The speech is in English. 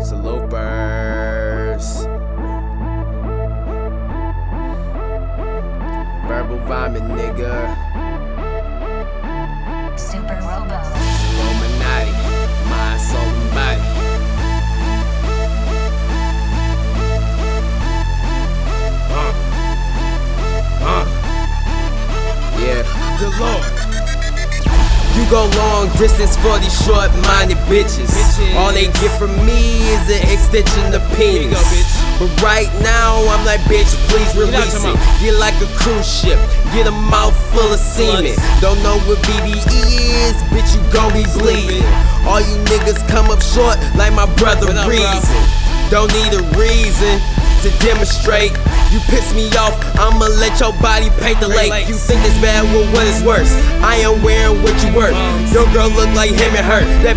Salopers. Verbal vomit, nigga. Super Robo. Illuminati, mind, soul, and body. Yeah, good Lord. You go long distance for these short-minded bitches. All they get from me is an extension of penis. But right now, I'm like, bitch, please release it. You're like a cruise ship, get a mouth full of semen. Don't know what BBE is, bitch, you gon' be bleeding. All you niggas come up short like my brother Reason. Don't need a reason to demonstrate. You piss me off, I'ma let your body paint the lake. You think it's bad, well what is worse? I am wearing what you worth. Your girl look like him and her. That